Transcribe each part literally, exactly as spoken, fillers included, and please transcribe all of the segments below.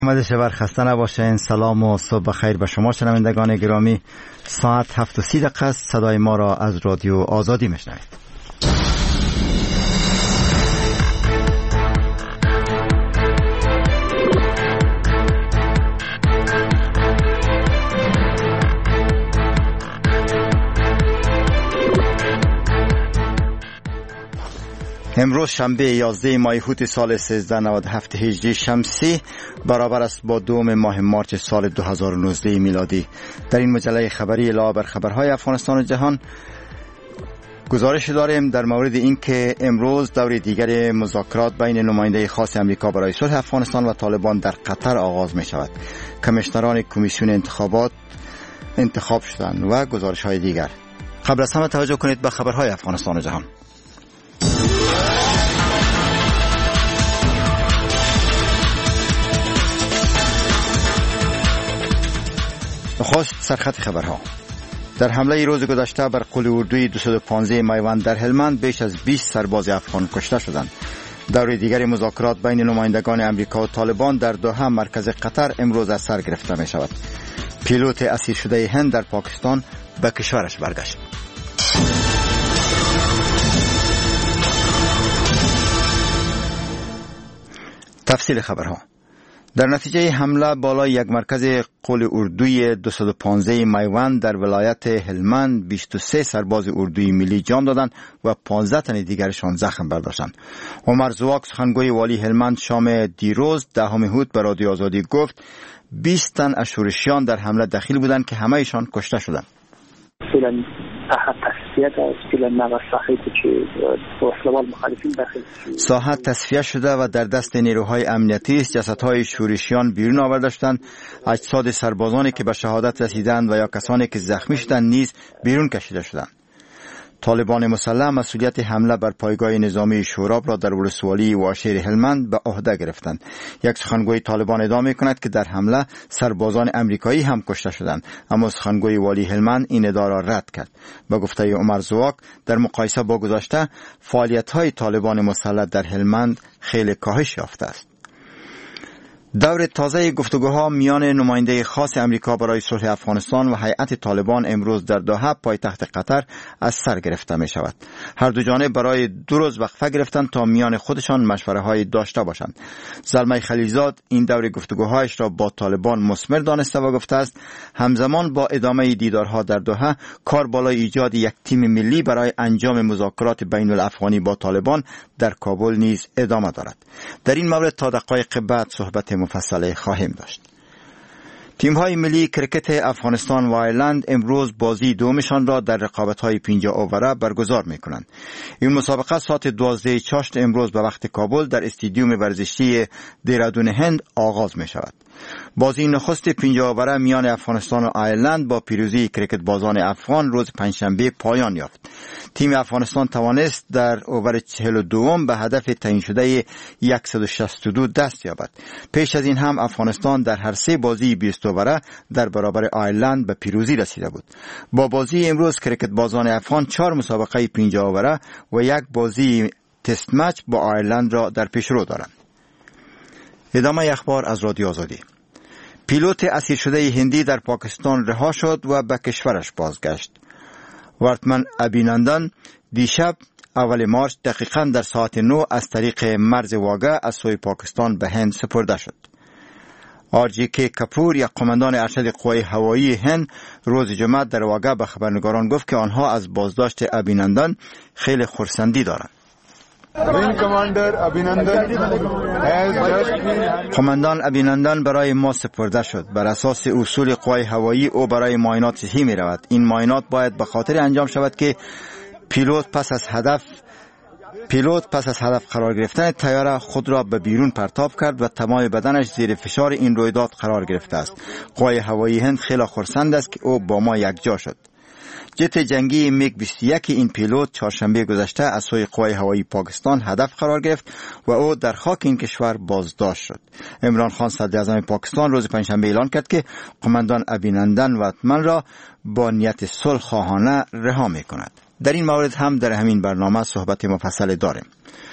آمده شبر خسته نباشین. سلام و صبح بخیر به شما شنوندگان گرامی. ساعت هفت و سی دقیقه است. صدای ما را از رادیو آزادی میشنوید. امروز شنبه یازده ماه هوت سال سیزده نود و هفت هجری شمسی برابر است با دوم ماه مارچ سال دو هزار و نوزده میلادی. در این مجله خبری علاوه بر خبرهای افغانستان و جهان گزارش داریم در مورد اینکه امروز دور دیگر مذاکرات بین نماینده خاص امریکا برای صلح افغانستان و طالبان در قطر آغاز می شود. کمیشنران کمیسیون انتخابات انتخاب شدند و گزارش های دیگر. قبل از همه توجه کنید به خبرهای افغانستان و جهان. نخست سرخط خبرها. در حمله روز گذشته بر قول اردوی دویست و پانزده میوند در هلمند بیش از بیست سرباز افغان کشته شدند. دور دیگر مذاکرات بین نمایندگان امریکا و طالبان در دوحه مرکز قطر امروز از سر گرفته می شود. پیلوت اسیر شده هند در پاکستان به کشورش برگشت. تفصیل خبرها. در نتیجه حمله بالای یک مرکز قول اردوی دویست و پانزده میوند در ولایت هلمند بیست و سه سرباز اردوی ملی جان دادند و پانزده تن دیگرشان زخم برداشتند. عمر زواک سخنگوی والی هلمند شام دیروز دهم هوت به رادیو آزادی گفت بیست تن از شورشیان در حمله دخیل بودند که همه ایشان کشته شدند. ساحه تصفیه شده و در دست نیروهای امنیتی است. جسدهای شورشیان بیرون آورده شدند. اجساد سربازانی که به شهادت رسیدند و یا کسانی که زخمی شدند نیز بیرون کشیده شدند. طالبان مسلح مسئولیت حمله بر پایگاه نظامی شوراب را در ولسوالی واشیر هلمند به عهده گرفتند. یک سخنگوی طالبان ادعا می‌کند که در حمله سربازان امریکایی هم کشته شدند، اما سخنگوی والی هلمند این ادعا را رد کرد. به گفته عمر زواک در مقایسه با گذشته فعالیت‌های طالبان مسلح در هلمند خیلی کاهش یافته است. دور تازه گفتگوها میان نماینده خاص امریکا برای صلح افغانستان و هیئت طالبان امروز در دوحه پایتخت قطر از سر گرفته می شود. هر دو جانب برای دو روز وقفه گرفتند تا میان خودشان مشوره های داشته باشند. زلمه خلیلزاد این دور گفتگوهایش را با طالبان مثمر دانسته و گفته است همزمان با ادامه دیدارها در دوحه کار بالای ایجاد یک تیم ملی برای انجام مذاکرات بین الافغانی با طالبان در کابل نیز ادامه دارد. در این مورد تا دقایق بعد صحبت مفصل خواهیم داشت. تیم‌های ملی کرکت افغانستان و آیرلند امروز بازی دومشان را در رقابت‌های پنجاه اووره برگزار می‌کنند. این مسابقه ساعت دوازده چاشت امروز به وقت کابل در استادیوم ورزشی دیرادون هند آغاز می‌شود. بازی نخست پنجاه اووره میان افغانستان و آیرلند با پیروزی کرکت بازان افغان روز پنجشنبه پایان یافت. تیم افغانستان توانست در اوور چهل و دوم به هدف تعیین شده صد و شصت و دو دست یابد. پیش از این هم افغانستان در هر سه بازی بیست اووره در برابر آیرلند به پیروزی رسیده بود. با بازی امروز کرکت بازان افغان چهار مسابقه پنجاه اووره و یک بازی تست مچ با آیرلند را در پیش رو دارند. ادامه اخبار از رادیو آزادی. پیلوت اسیر شده هندی در پاکستان رها شد و به کشورش بازگشت. ورتمن ابینندن دیشب اول مارچ دقیقاً در ساعت نه از طریق مرز واگه از سوی پاکستان به هند سپرده شد. آرجی کی کپور یک قماندان ارشد قوای هوایی هند روز جمعه در واگه به خبرنگاران گفت که آنها از بازداشت ابینندن خیلی خرسندی دارند. قماندان ابینندن برای ما سپرده شد. بر اساس اصول قوای هوایی او برای معاینات صحی می رود. این معاینات باید به خاطر انجام شود که پیلوت پس از هدف پیلوت پس از هدف قرار گرفتن طیاره خود را به بیرون پرتاب کرد و تمام بدنش زیر فشار این رویداد قرار گرفته است. قوای هوایی هند خیلی خرسند است که او با ما یکجا شد. جت جنگی میگ بیست و یک این پیلوت چهارشنبه گذشته از سوی قوای هوایی پاکستان هدف قرار گرفت و او در خاک این کشور بازداشت شد. عمران خان صدر اعظم پاکستان روز پنجشنبه اعلان کرد که قماندان ابینندن ورتمن را با نیت صلح خواهانه رها می‌کند. در این مورد هم در همین برنامه صحبت مفصل داریم.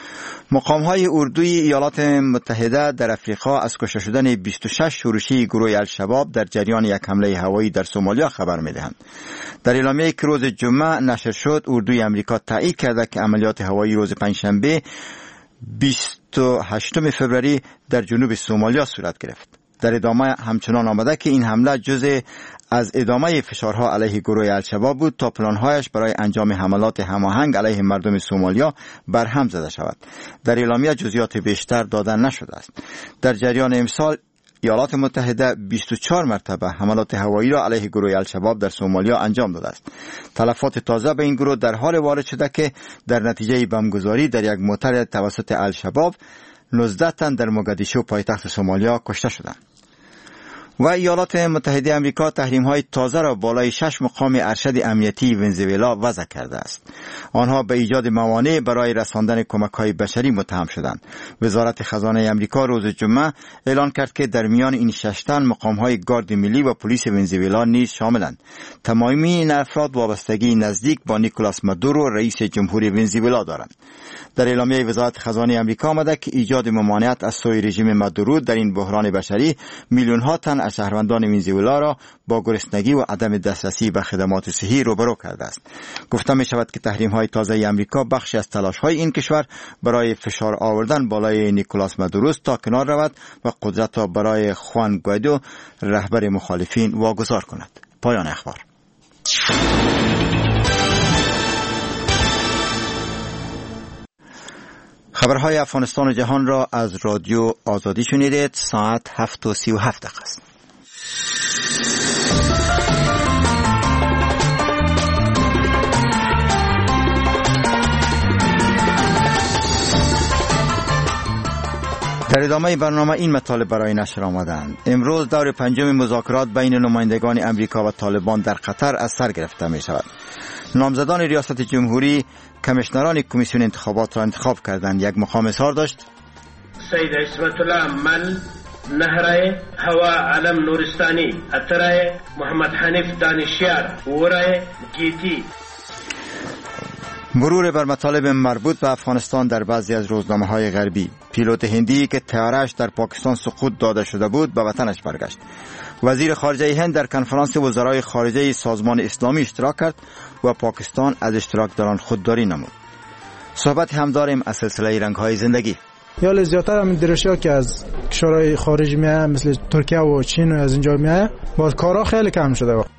مقام‌های اردوی ایالات متحده در افریقا از کشته شدن بیست و شش شورشی گروه الشباب در جریان یک حمله هوایی در سومالیا خبر می‌دهند. در اعلامیه‌ای که روز جمعه نشر شد، اردوی امریکا تایید کرده که عملیات هوایی روز پنجشنبه بیست و هشتم فوریه در جنوب سومالیا صورت گرفت. در ادامه همچنان آمده که این حمله جزء از ادامه فشارها علیه گروه الشباب بود تا پلانهایش برای انجام حملات هماهنگ علیه مردم سومالیا برهم زده شود. در اعلامیه جزئیات بیشتر داده نشده است. در جریان امسال ایالات متحده بیست و چهار مرتبه حملات هوایی را علیه گروه الشباب در سومالیا انجام داده است. تلفات تازه به این گروه در حال وارد شده که در نتیجه بمبگذاری در یک موتر توسط الشباب نوزده تن در موگادیشو پایتخت سومالیا کشته شدند. و ایالات متحده آمریکا تحریم‌های تازه را بالای شش مقام ارشد امنیتی ونزوئلا وضع کرده است. آنها به ایجاد موانع برای رساندن کمک‌های بشری متهم شدند. وزارت خزانه آمریکا روز جمعه اعلان کرد که در میان این شش تن مقام‌های گارد ملی و پلیس ونزوئلا نیز شاملند. تمامی این افراد وابستگی نزدیک با نیکولاس مادورو رئیس جمهوری ونزوئلا دارند. در اعلامیه وزارت خزانه آمریکا آمده که ایجاد ممانعت از سوی رژیم مادورو در این بحران بشری میلیون‌ها تن از شهروندان ونزوئلا را با گرسنگی و عدم دسترسی به خدمات صحی روبرو کرده است. گفته می شود که تحریم‌های تازه آمریکا بخشی از تلاش‌های این کشور برای فشار آوردن بالای نیکولاس مادورو تا کنار رود و قدرت را برای خوان گوایدو رهبر مخالفین واگذار کند. پایان اخبار. خبرهای افغانستان و جهان را از رادیو آزادی شنیدید. ساعت هفت و سی و هفت دقیقه است. در ادامه برنامه این مطالب برای نشر آمدند. امروز دور پنجم مذاکرات بین نمایندگان امریکا و طالبان در قطر از سر گرفته می شود. نامزدان ریاست جمهوری کمیشنران کمیسیون انتخابات را انتخاب کردند. یک مقام اظهار داشت: سید عصمت الله من، نهرای هوا علم نورستانی، اترای محمد حنیف دانشیار، ورای گیتی. مرور بر مطالب مربوط به افغانستان در بعضی از روزنامه‌های غربی. پیلوت هندی که طیاره‌اش در پاکستان سقوط داده شده بود به وطنش برگشت. وزیر خارجه هند در کنفرانس وزرای خارجه سازمان اسلامی اشتراک کرد و پاکستان از اشتراک در آن خودداری نمود. صحبت هم داریم از سلسله رنگ‌های زندگی. یا زیادتر هم درشیا که از کشورهای خارجی میاد مثل ترکیه و چین و از اینجا میاد، باز کارا خیلی کم شده وقت.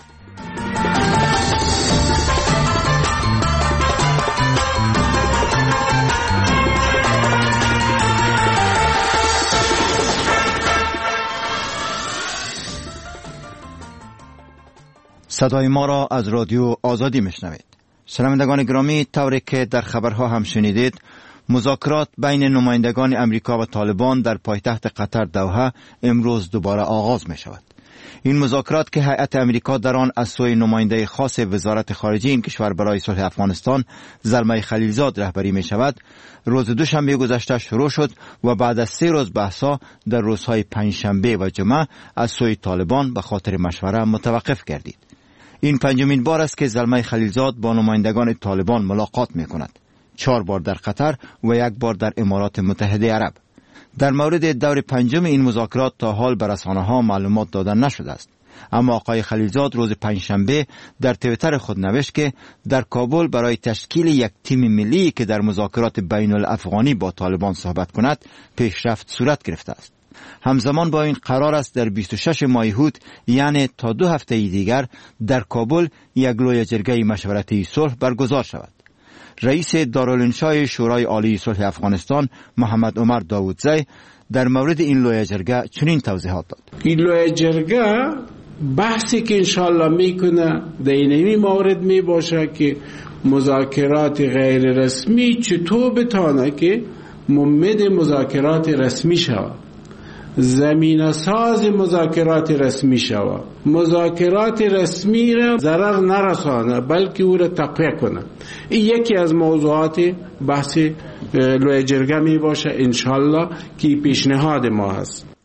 صدای ما را از رادیو آزادی میشنوید. شنوندگان گرامی، طوری که در خبرها هم شنیدید، مذاکرات بین نمایندگان امریکا و طالبان در پایتخت قطر دوحه امروز دوباره آغاز می شود. این مذاکرات که هیئت امریکا در آن از سوی نماینده خاص وزارت خارجه این کشور برای صلح افغانستان زلمه خلیلزاد رهبری می شود، روز دوشنبه گذشته شروع شد و بعد از سه روز بحثا در روزهای پنجشنبه و جمعه از سوی طالبان به خاطر مشوره متوقف گردید. این پنجمین بار است که زلمه خلیلزاد با نمایندگان طالبان ملاقات می کند. چهار بار در قطر و یک بار در امارات متحده عرب. در مورد دور پنجم این مذاکرات تا حال به رسانه‌ها معلومات داده نشده است. اما آقای خلیلزاد روز پنجشنبه در توییتر خود نوشت که در کابل برای تشکیل یک تیم ملی که در مذاکرات بین الافغانی با طالبان صحبت کند پیشرفت صورت گرفته است. همزمان با این قرار است در بیست و شش ماه هوت، یعنی تا دو هفته دیگر، در کابل یک لوی جرگه مشورتی صلح برگزار شود. رئیس دارالانشای شورای عالی صلح افغانستان محمد عمر داودزی در مورد این لوی جرگه چنین توضیحات داد: این لوی جرگه بحثی که انشالله میکنه در اینمی مورد می باشه که مذاکرات غیر رسمی چطور بتانه که ممد مذاکرات رسمی شود، زمینه ساز مذاکرات رسمی شود، مذاکرات رسمی را ضرر نرسانه بلکه او را تقویه کنه. این یکی از موضوعات بحث لوی جرگه می باشه انشالله که پیشنهاد ما هست.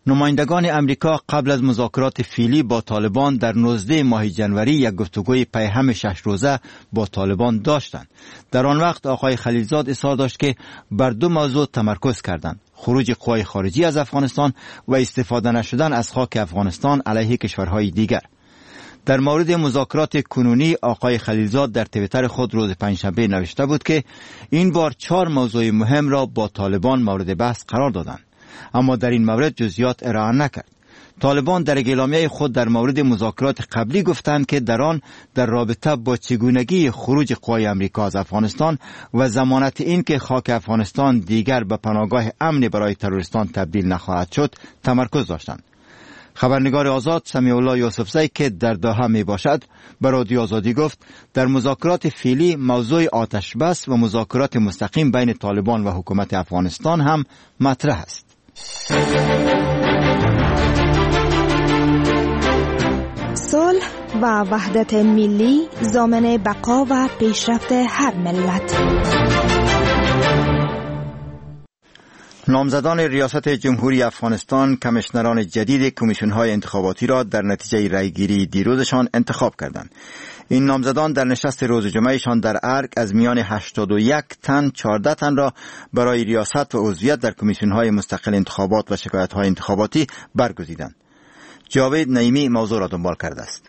نمایندگان امریکا قبل از مذاکرات فعلی با طالبان در نوزده ماه جنوری یک گفتگوی پیهم شش روزه با طالبان داشتند. در آن وقت آقای خلیلزاد اصرار داشت که بر دو موضوع تمرکز کردند: خروج قوای خارجی از افغانستان و استفاده نشدن از خاک افغانستان علیه کشورهای دیگر. در مورد مذاکرات کنونی آقای خلیلزاد در توییتر خود روز پنجشنبه نوشته بود که این بار چهار موضوع مهم را با طالبان مورد بحث قرار دادند، اما در این مورد جزئیات ارائه نکرد. طالبان در اعلامیه خود در مورد مذاکرات قبلی گفتند که در آن در رابطه با چگونگی خروج قوای امریکا از افغانستان و ضمانت این که خاک افغانستان دیگر به پناهگاه امن برای تروریستان تبدیل نخواهد شد تمرکز داشتند. خبرنگار آزاد سمیع الله یوسفزی که در دوحه می باشد به رادیو آزادی گفت در مذاکرات فعلی موضوع آتش بس و مذاکرات مستقیم بین طالبان و حکومت افغانستان هم مطرح است. صلح و وحدت ملی ضامن بقا و پیشرفت هر ملت. نامزدان ریاست جمهوری افغانستان کمیشنران جدید کمیسیون‌های انتخاباتی را در نتیجه رأیگیری دیروزشان انتخاب کردند. این نامزدان در نشست روز جمعهشان در ارگ از میان هشتاد و یک تن چهارده تن را برای ریاست و عضویت در کمیسیون‌های مستقل انتخابات و شکایت‌های انتخاباتی برگزیدند. جاوید نعیمی موضوع را دنبال کرده است.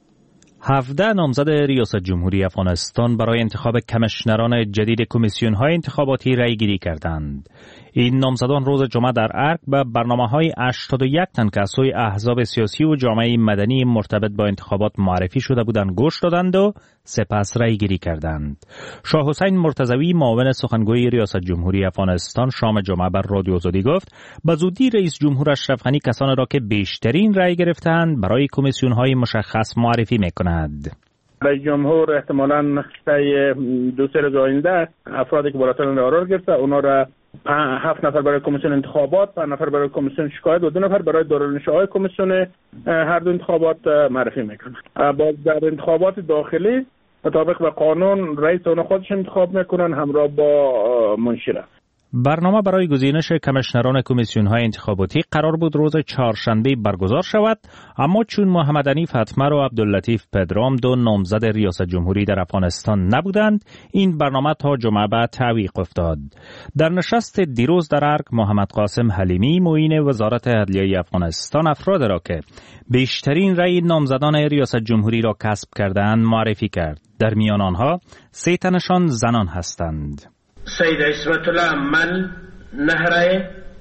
هفده نامزد ریاست جمهوری افغانستان برای انتخاب کمیشنران جدید کمیسیون‌های انتخاباتی رأی‌گیری کردند. این نامزدان روز جمعه در ارگ به برنامه‌های هشتاد و یک تن که از سوی احزاب سیاسی و جامعه مدنی مرتبط با انتخابات معرفی شده بودند گوش دادند و سپس رأی‌گیری کردند. شاه حسین مرتضوی معاون سخنگوی ریاست جمهوری افغانستان شام جمعه بر رادیو آزادی گفت به زودی رئیس جمهور اشرف غنی کسانی را که بیشترین رأی گرفتند برای کمیسیون‌های مشخص معرفی می‌کند. رئیس جمهور احتمالاً طی دو سه روز آینده افرادی که بالاترین رأی قرار گرفته اونا را هفت نفر برای کمیسیون انتخابات، پنج نفر برای کمیسیون شکایت و دو نفر برای دارالانشاهای کمیسیون هر دو انتخابات معرفی میکنند. باز در انتخابات داخلی مطابق به قانون رئیس اونا خودش انتخاب میکنن همراه با منشیره. برنامه برای گزینش کمیشنران کمیسیون‌های انتخاباتی قرار بود روز چهارشنبه برگزار شود، اما چون محمد حنیف حتمر و عبداللطیف پدرام دو نامزد ریاست جمهوری در افغانستان نبودند، این برنامه تا جمعه بعد تعویق افتاد. در نشست دیروز در ارگ محمد قاسم حلیمی معین وزارت عدلیه افغانستان افراد را که بیشترین رأی نامزدان ریاست جمهوری را کسب کردند معرفی کرد. در میان آنها سه تنشان زنان هستند. سید اسمت الله مل نهرای،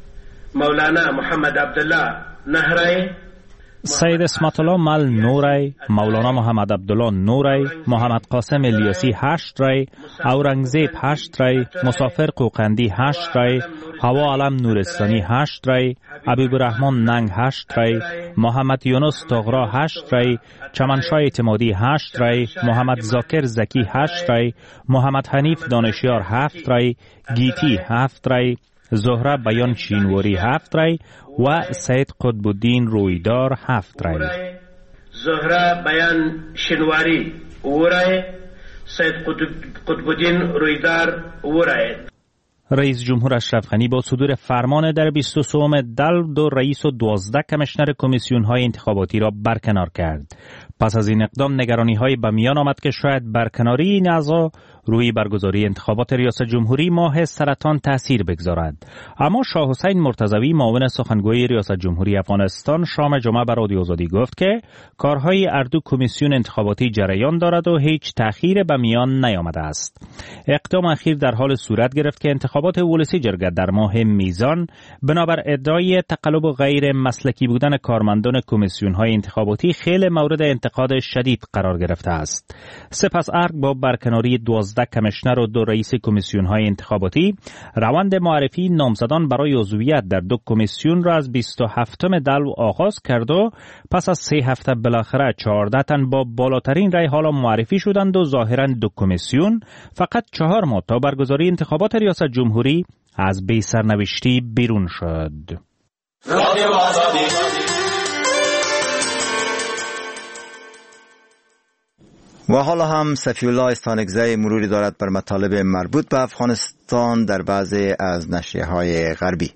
مولانا محمد عبدالله نهرای، سید اسمت الله مل نورای، مولانا محمد عبدالله نورای، محمد قاسم الیاسی هشت رای، اورنگزیب هشت رای، مسافر قوقندی هشت رای، هوا علم نورستانی هشت رای، حبیبالرحمن ننگ هشت رای، محمد یونس تغرا هشت رای، چمنشاه اعتمادی هشت رای، محمد زاکر زکی هشت رای، محمد حنیف دانشیار هفت رای، گیتی هفت رای، زهره بیان شینواری هفت رای و سید قطب الدین رویدار هفت رای. زهره بیان شینواری او رای، سید قطب الدین رویدار او رای. رئیس جمهور اشرف غنی با صدور فرمان در بیست و سوم دلو دو رئیس و دوازده کمیشنر کمیسیون‌های انتخاباتی را برکنار کرد. پس از این اقدام نگرانی‌های به میان آمد که شاید برکناری این اعضا روی برگزاری انتخابات ریاست جمهوری ماه سرطان تأثیر بگذارد. اما شاه حسین مرتضوی معاون سخنگوی ریاست جمهوری افغانستان شام جمعه بر رادیو آزادی گفت که کارهای اردو کمیسیون انتخاباتی جریان دارد و هیچ تأخیر به میان نیامده است. اقدام اخیر در حال صورت گرفت که انتخابات ولسی جرگه در ماه میزان بنابر ادعای تقلب و غیر مسلکی بودن کارمندان کمیسیون‌های انتخاباتی خیلی مورد انتقاد شدید قرار گرفته است. سپس ارگ با برکناری دوازده کمیشنر و دو رئیس کمیسیون‌های انتخاباتی روند معرفی نامزدان برای عضویت در دو کمیسیون را از بیست و هفتم دلو آغاز کرد و پس از سه هفته بالاخره چهارده تن با بالاترین رأی حالا معرفی شدند و ظاهراً دو کمیسیون فقط چهار ماه تا برگزاری انتخابات ریاست جمهوری از بی سرنوشتی بیرون شد. و حالا هم صفی الله استانکزی مروری دارد بر مطالب مربوط به افغانستان در بعضی از نشریه‌های غربی.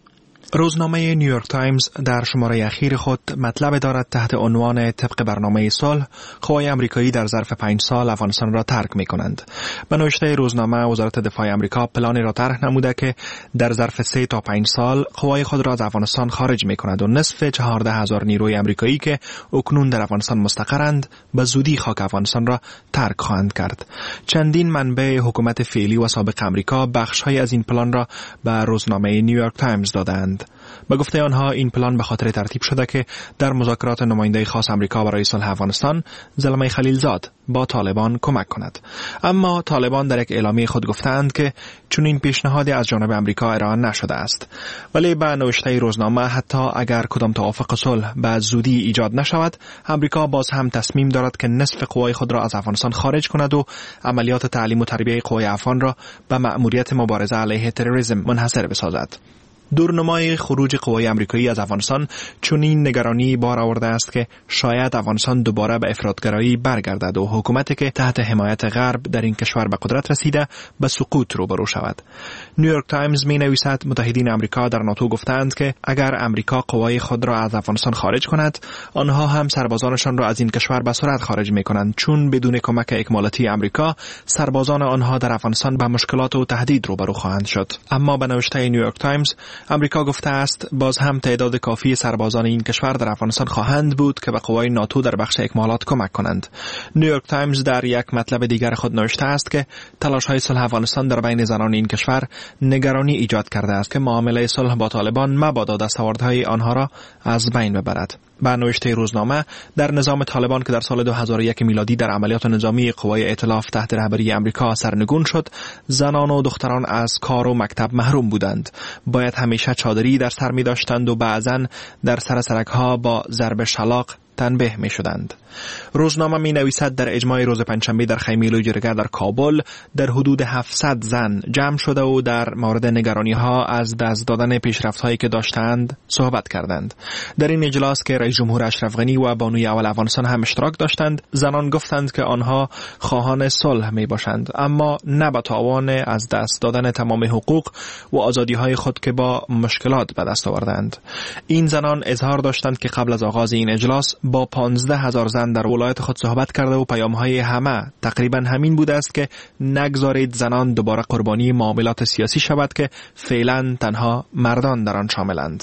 روزنامه نیویورک تایمز در شماره اخیر خود مطلب دارد تحت عنوان طبق برنامه صلح قوای آمریکایی در ظرف پنج سال افغانستان را ترک می کنند. به نوشته روزنامه وزارت دفاع آمریکا پلانی را طرح نموده که در ظرف سه تا پنج سال قوای خود را از افغانستان خارج می کند و نصف چهارده هزار نیروی آمریکایی که اکنون در افغانستان مستقرند به زودی خاک افغانستان را ترک خواهند کرد. چندین منبع حکومت فعلی و سابق آمریکا بخش‌های از این پلان را به روزنامه نیویورک تایمز دادند. به گفته آنها این پلان به خاطر ترتیب شده که در مذاکرات نماینده خاص آمریکا برای صلح افغانستان زلمه خلیلزاد با طالبان کمک کند. اما طالبان در یک اعلامیه خود گفتند که چون این پیشنهادی از جانب آمریکا ارائه نشده است. ولی به نوشته روزنامه حتی اگر کدام توافق صلح به زودی ایجاد نشود، آمریکا باز هم تصمیم دارد که نصف قوای خود را از افغانستان خارج کند و عملیات تعلیم و تربیت قوای افغان را به مأموریت مبارزه علیه تروریسم منحصر بسازد. دورنمای خروج قوای آمریکایی از افغانستان چنین نگرانی بار آورده است که شاید افغانستان دوباره به افراطگرایی برگردد و حکومتی که تحت حمایت غرب در این کشور به قدرت رسیده به سقوط روبرو شود. نیویورک تایمز می نویسد متحدین آمریکا در ناتو گفتند که اگر آمریکا قوای خود را از افغانستان خارج کند، آنها هم سربازانشان را از این کشور به سرعت خارج می کنند، چون بدون کمک اکمالاتی آمریکا سربازان آنها در افغانستان به مشکلات و تهدید روبرو خواهند شد. اما به نوشته نیویورک تایمز آمریکا گفته است باز هم تعداد کافی سربازان این کشور در افغانستان خواهند بود که به قوای ناتو در بخش اکمالات کمک کنند. نیویورک تایمز در یک مطلب دیگر خود نوشته است که تلاش‌های صلح افغانستان در بین زنان این کشور نگرانی ایجاد کرده است که معامله صلح با طالبان مبادا دستاوردهای آنها را از بین ببرد. به نوشته روزنامه در نظام طالبان که در سال دو هزار و یک میلادی در عملیات نظامی قوای ائتلاف تحت رهبری آمریکا سرنگون شد، زنان و دختران از کار و مکتب محروم بودند. باید همیشه چادری در سر می داشتند و بعضاً در سر سرک‌ها با ضرب شلاق تنبیه می شدند. روزنامه می نویسد در اجماع روز پنجشنبه در خیمه لوجرگه در کابل در حدود هفتصد زن جمع شده و در مورد نگرانی ها از دست دادن پیشرفت هایی که داشتند صحبت کردند. در این اجلاس که رئیس جمهور اشرف غنی و بانوی اول افغانستان هم اشتراک داشتند، زنان گفتند که آنها خواهان صلح می باشند، اما نه به تاوان از دست دادن تمام حقوق و آزادی های خود که با مشکلات به دست آوردند. این زنان اظهار داشتند که قبل از آغاز این اجلاس با پانزده هزار زن در ولایت خود صحبت کرده و پیام‌های همه تقریبا همین بوده است که نگذارید زنان دوباره قربانی معاملات سیاسی شود که فعلا تنها مردان در آن شاملند.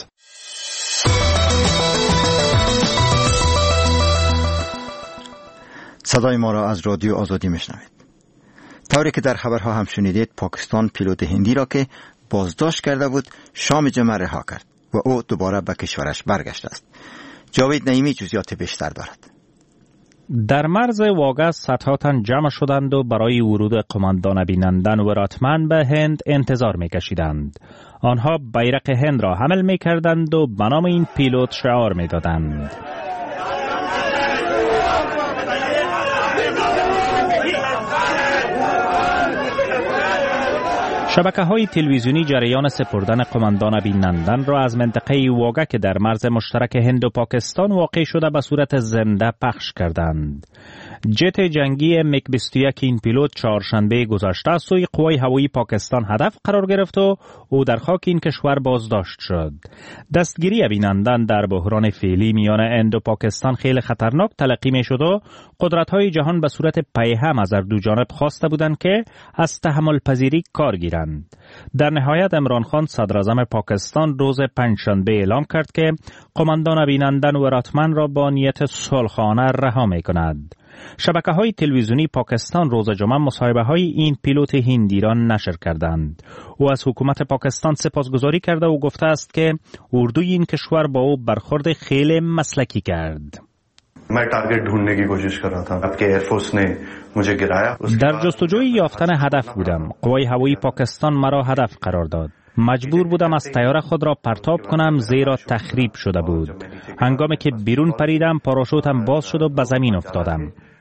صدای ما را از رادیو آزادی میشنوید. طوری که در خبرها هم شنیدید، پاکستان پیلوت هندی را که بازداشت کرده بود شام جمعه رها کرد و او دوباره به کشورش برگشته است. جاوید نعیمی جزئیات بیشتر دارد. در مرز واگه صدها تن جمع شدند و برای ورود قماندان بینندن و راتمن به هند انتظار می‌کشیدند. آنها بیرق هند را حمل می‌کردند و به نام این پیلوت شعار می‌دادند. شبکه‌های تلویزیونی جریان سپردن قماندان بینندن را از منطقه واگه که در مرز مشترک هند و پاکستان واقع شده به صورت زنده پخش کردند. جت جنگی میگ بیست و یک این پیلوت چهارشنبه گذشته از سوی قوای هوایی پاکستان هدف قرار گرفت و او در خاک این کشور بازداشت شد. دستگیری بینندن در بحران فعلی میان هند و پاکستان خیلی خطرناک تلقی می شد و قدرت‌های جهان به صورت پیهم از هر دو جانب خواسته بودند که از تحمل پذیری کار گیرند. در نهایت عمران خان صدر اعظم پاکستان روز پنجشنبه اعلام کرد که قماندان بینندن و راتمن را با نیت صلحانه رها می کند. شبکه‌های تلویزیونی پاکستان روز جمعه مصاحبه‌های این پیلوت هندی را نشر کردند. او از حکومت پاکستان سپاسگزاری کرده و گفته است که اردوی این کشور با او برخورد خیلی مسلکی کرد. मैं टारगेट ढूंढने की कोशिश कर रहा था आपके एयरफोर्स ने मुझे गिराया در جستجوی یافتن هدف بودم. قوای هوایی پاکستان مرا هدف قرار داد. مجبور بودم از طیاره خود را پرتاب کنم زیرا تخریب شده بود. هنگامی که بیرون پریدم پاراشوتم باز شد و به زمین افتادم.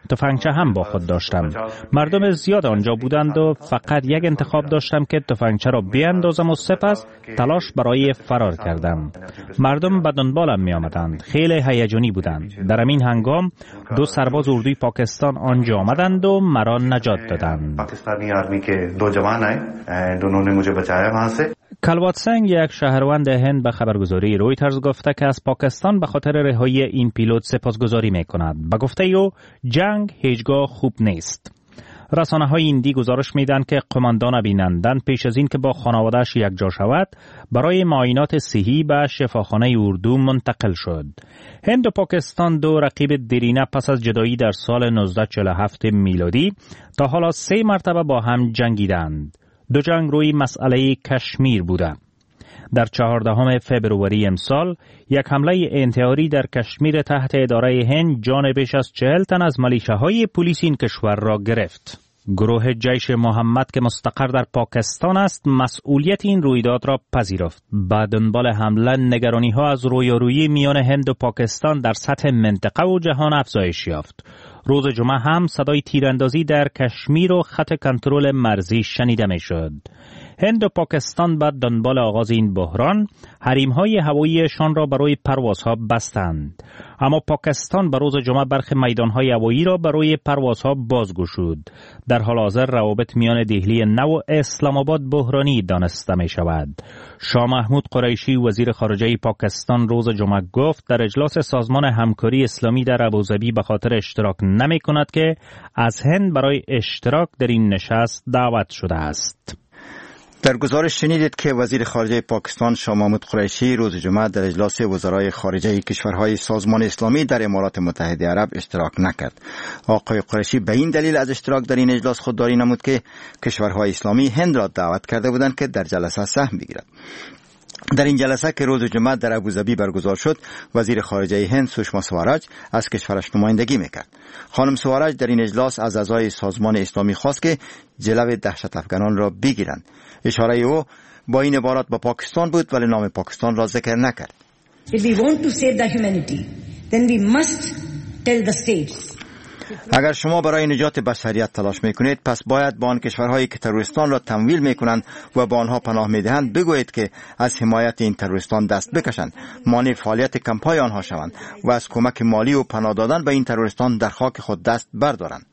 تفنگچه هم با خود داشتم. مردم زیاد آنجا بودند و فقط یک انتخاب داشتم که تفنگچه را بیاندازم و سپس تلاش برای فرار کردم. مردم به دنبالم می آمدند. خیلی هیجانی بودند. در این هنگام دو سرباز اردوی پاکستان آنجا آمدند و مرا نجات دادند. پاکستانی آرمی که دو جوان آئے and उन्होंने मुझे बचाया वहां से. کلوات سنگ، یک شهروند هند، به خبرگزاری رویترز گفته که از پاکستان به خاطر رهایی این پیلوت سپاسگزاری می کند. به گفته او جنگ هیچگاه خوب نیست. رسانه های هندی گزارش میدن که قماندان بینندن پیش از این که با خانواده‌اش یکجا شود برای معاینات صحی به شفاخانه اردو منتقل شد. هند و پاکستان دو رقیب دیرینه پس از جدایی در سال نوزده چهل و هفت میلادی تا حالا سه مرتبه با هم جنگیدند. دو جنگ روی مسئله کشمیر بوده. در چهاردهم فبروری امسال یک حمله انتحاری در کشمیر تحت اداره هند جان بیش از چهل تن از ملیشه‌های پلیس این کشور را گرفت. گروه جیش محمد که مستقر در پاکستان است مسئولیت این رویداد را پذیرفت. بعد دنبال حمله نگرانی ها از رویارویی میان هند و پاکستان در سطح منطقه و جهان افزایش یافت. روز جمعه هم صدای تیراندازی در کشمیر و خط کنترل مرزی شنیده می شد. هند و پاکستان بعد دنبال آغاز این بحران حریم‌های هواییشان را برای پروازها بستند. اما پاکستان به روز جمعه برخی میدان‌های هوایی را برای پروازها بازگشود. در حال حاضر روابط میان دهلی نو و اسلام آباد بحرانی دانسته می شود. شاه محمود قریشی وزیر خارجه پاکستان روز جمعه گفت در اجلاس سازمان همکاری اسلامی در ابوظبی به خاطر اشتراک نمی کند که از هند برای اشتراک در این نشست دعوت شده است. در گزارش شنیدید که وزیر خارجه پاکستان شاه محمود قریشی روز جمعه در اجلاس وزرای خارجه کشورهای سازمان اسلامی در امارات متحده عرب اشتراک نکرد. آقای قریشی به این دلیل از اشتراک در این اجلاس خودداری نمود که کشورهای اسلامی هند را دعوت کرده بودند که در جلسه سهم بگیرد. در این جلسه که روز جمعه در ابوظبی برگزار شد، وزیر خارجه هند سوشما سواراج از کشورش نمایندگی میکرد. خانم سواراج در این اجلاس از اعضای سازمان اسلامی خواست که جلو دهشت افغانان را بگیرند. اشاره او با این عبارات با پاکستان بود ولی نام پاکستان را ذکر نکرد. If we want to save the humanity, then we must tell the states. اگر شما برای نجات بشریت تلاش میکنید پس باید با آن کشورهایی که تروریستان را تمویل میکنند و با آنها پناه میدهند بگویید که از حمایت این تروریستان دست بکشند، مانع فعالیت کمپای آنها شوند و از کمک مالی و پناه دادن به این تروریستان در خاک خود دست بردارند.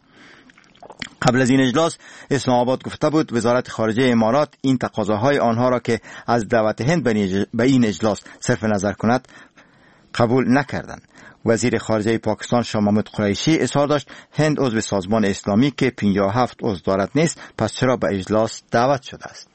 قبل از این اجلاس اسلام آباد گفته بود وزارت خارجه امارات این تقاضاهای آنها را که از دعوت هند به این اجلاس صرف نظر کند قبول نکردند. وزیر خارجه پاکستان شاه محمود قریشی اظهار داشت هند عضو سازمان اسلامی که پنجاه و هفت عضو دارد نیست، پس چرا به اجلاس دعوت شده است؟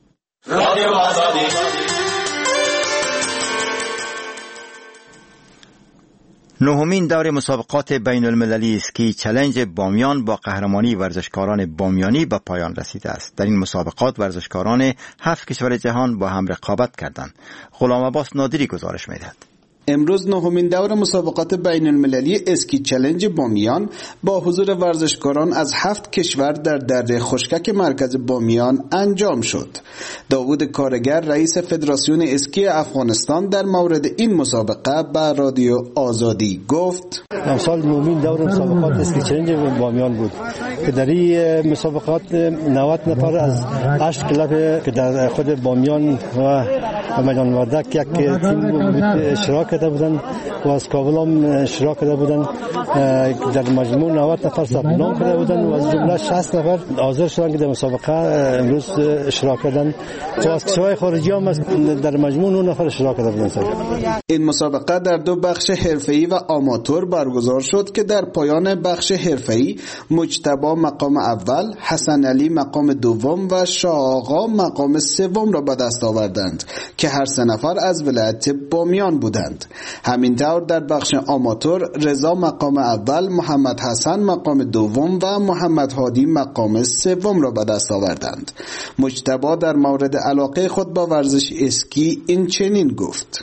نهمین دور مسابقات بین المللی اسکی چالش بامیان با قهرمانی ورزشکاران بامیانی به پایان رسیده است. در این مسابقات ورزشکاران هفت کشور جهان با هم رقابت کردند. غلام عباس نادری گزارش می‌دهد. امروز نهمین دور مسابقات بین المللی اسکی چالش بامیان با حضور ورزشکاران از هفت کشور در دره خشکک مرکز بامیان انجام شد. داوود کارگر رئیس فدراسیون اسکی افغانستان در مورد این مسابقه به رادیو آزادی گفت: امسال نهمین دور مسابقات اسکی چالش بامیان بود که در این مسابقات نود نفر از هشت کلب که در خود بامیان و میدان وردک یک تیم اشتراک کرده بودند و از کابل هم اشتراک کرده بودند. در مجموع نود نفر ثبت نام کرده بودند و از جمله شصت نفر حاضر شدند که در مسابقه امروز اشتراک کردند و از کشورهای خارجی هم در مجموع نه نفر اشتراک کرده بودند. این مسابقه در دو بخش حرفه‌ای و آماتور برگزار شد که در پایان بخش حرفه‌ای مجتبی مقام اول، حسن علی مقام دوم و شاه آقا مقام سوم را به دست آوردند که هر سه نفر از ولایت بامیان بودند. همینطور در بخش آماتور رضا مقام اول، محمد حسن مقام دوم و محمد هادی مقام سوم را به دست آوردند. مجتبی در مورد علاقه خود با ورزش اسکی این چنین گفت: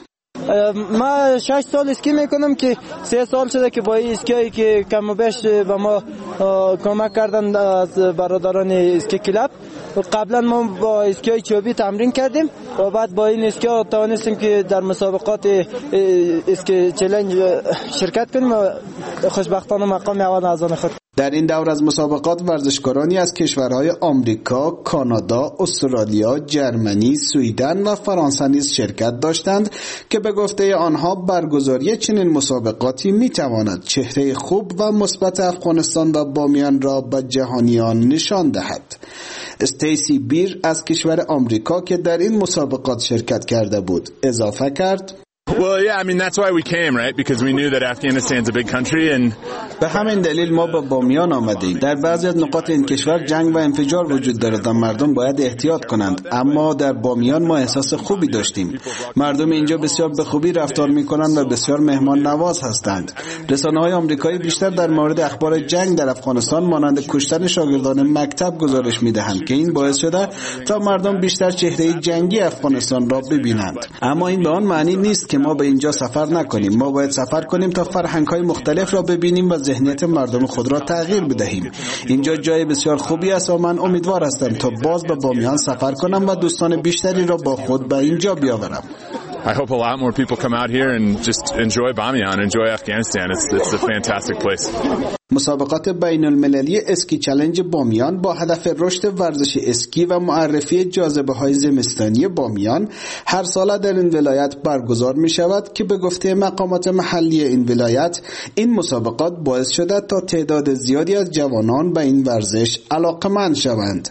ما شش سال اسکی میکنم که سه سال شده که با این اسکیایی که کم و بیش به ما کمک کردن از برادران اسکی کلاب. قبلا ما با اسکی چوبی تمرین کردیم و بعد با این اسکی توانستیم که در مسابقات اسکی چالش شرکت کنیم و خوشبختانه مقام اول از آن خود. در این دور از مسابقات ورزشکارانی از کشورهای آمریکا، کانادا، استرالیا، جرمنی، سوئدن و فرانسه نیز شرکت داشتند که به گفته آنها برگزاری چنین مسابقاتی میتواند چهره خوب و مثبت افغانستان و بامیان را به جهانیان نشان دهد. استیسی بیر از کشور آمریکا که در این مسابقات شرکت کرده بود اضافه کرد: Well, yeah, I mean that's why we came, right? Because we knew that Afghanistan's a big country and به همین دلیل ما به بامیان آمدیم. در بعضی از نقاط این کشور جنگ و انفجار وجود دارد و مردم باید احتیاط کنند، اما در بامیان ما احساس خوبی داشتیم. مردم اینجا بسیار به خوبی رفتار میکنند و بسیار مهمان نواز هستند. رسانه‌های آمریکایی بیشتر در مورد اخبار جنگ در افغانستان مانند کشتن شاگردان مکتب گزارش میدهند که این باعث شده تا مردم بیشتر چهره جنگی افغانستان را ببینند. اما این به آن معنی نیست که ما به اینجا سفر نکنیم. ما باید سفر کنیم تا فرهنگ‌های مختلف را ببینیم و ذهنیت مردم خود را تغییر بدهیم. اینجا جای بسیار خوبی است و من امیدوار هستم تا باز به بامیان سفر کنم و دوستان بیشتری را با خود به اینجا بیاورم. I hope a lot more people come out here and just enjoy Bamiyan, enjoy Afghanistan. It's it's a fantastic place. مسابقات بین المللی اسکی چالش بامیان با هدف رشد ورزش اسکی و معرفی جاذبه‌های زمستانی بامیان هر سال در این ولایت برگزار می شود که به گفته مقامات محلی این ولایت این مسابقات باعث شده تا تعداد زیادی از جوانان به این ورزش علاقه‌مند شوند.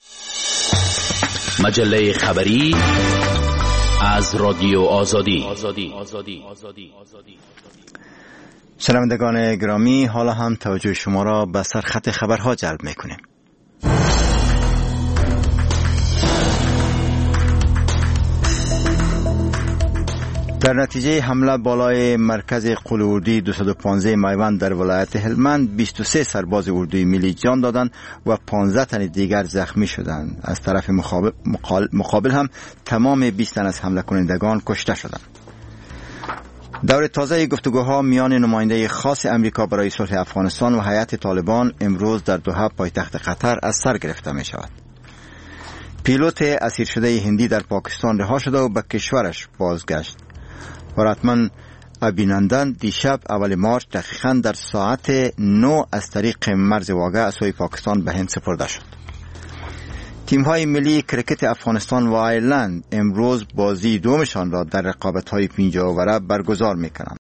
مجله خبری از رادیو آزادی. شنوندگان گرامی، حالا هم توجه شما را به سرخط خبرها جلب می‌کنیم. در نتیجه حمله بالای مرکز قول اردوی دویست و پانزده میوند در ولایت هلمند بیست و سه سرباز اردوی ملی جان دادند و پانزده تن دیگر زخمی شدند. از طرف مقابل, مقابل هم تمام بیست تن از حمله کنندگان کشته شدند. دور تازه گفتگوها میان نماینده خاص امریکا برای صلح افغانستان و هیئت طالبان امروز در دوحه پایتخت قطر از سر گرفته می شود. پیلوت اسیر شده هندی در پاکستان رها شده و به کشورش بازگشت. وراتمن ابینندن دیشب اول مارچ دقیقاً در ساعت نه از طریق مرز واگه از سوی پاکستان به هند سپرده شد. تیم‌های ملی کرکت افغانستان و ایرلند امروز بازی دومشان را در رقابت‌های پنجاه اوره برگزار می‌کنند.